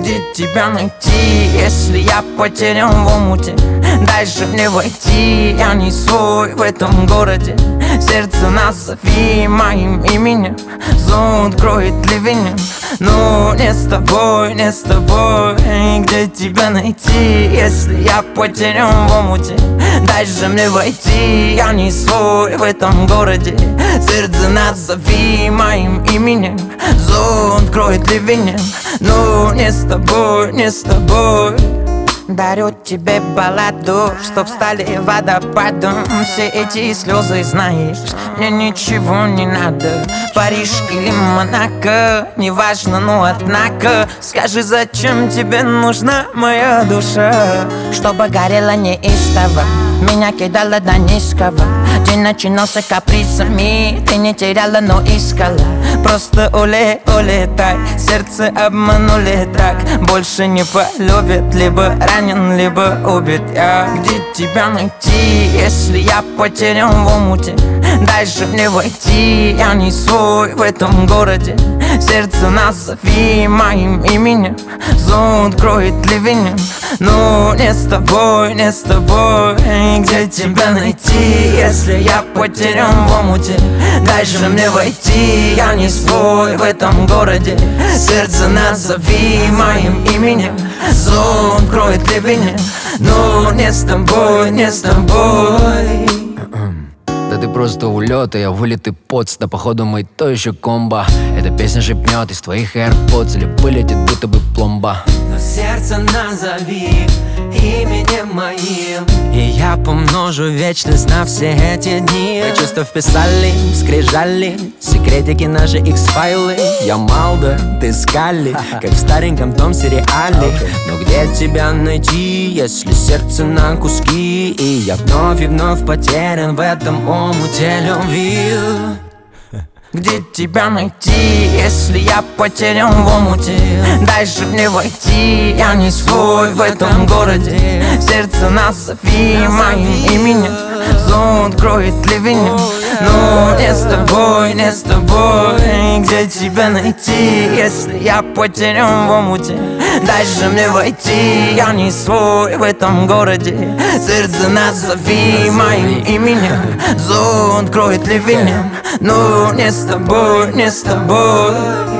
Где тебя найти, если я потерян в омуте? Дай же мне войти, я не свой в этом городе. Сердце назови моим именем, зонт кроет ливнем. Но не с тобой, не с тобой. Где тебя найти, если я потерян в омуте? Дай же мне войти, я не свой в этом городе. Сердце назови моим именем, зонт кроет ливнем. Но не с тобой, не с тобой. Дарю тебе балладу, чтоб стали водопадом все эти слезы, знаешь, мне ничего не надо. Париж или Монако, неважно, но однако скажи, зачем тебе нужна моя душа? Чтобы горела неистово, меня кидала до низкого. День начинался капризами, ты не теряла, но искала. Просто улетай, сердце обманули так. Больше не полюбит, либо ранен, либо убит я. Где тебя найти, если я потерян в омуте? Дай же мне войти, я не свой в этом городе. Сердце назови моим именем, зонт кроет ливнем. Но не с тобой, не с тобой. Где тебя найти, если я потерян в омуте? Дай же мне войти, я не свой в этом городе. Сердце назови моим именем, зонт кроет ливнем. Но не с тобой, не с тобой. Да ты просто улет, а я вылитый поц. Да походу мы то еще комбо. Эта песня шепнет из твоих AirPods или вылетит будто бы пломба. Но сердце назови именем моим, и я помножу вечность на все эти дни. Мы чувства вписали, скрижали секретики наши X-файлы. Я Малдер, ты Скалли, как в стареньком том сериале. Но где тебя найти, если сердце на куски? И я вновь и вновь потерян в этом омуте любви. Где тебя найти, если я потерян в омуте? Дай же мне войти, я не свой в этом городе. Сердце назови моим именем, зонт кроет ливнем. Но не с тобой, не с тобой. Где тебя найти, если я потерян в омуте? Дай же мне войти, я не свой в этом городе. Сердце назови моим именем, зонт кроет ливнем. Но не с тобой, не с тобой.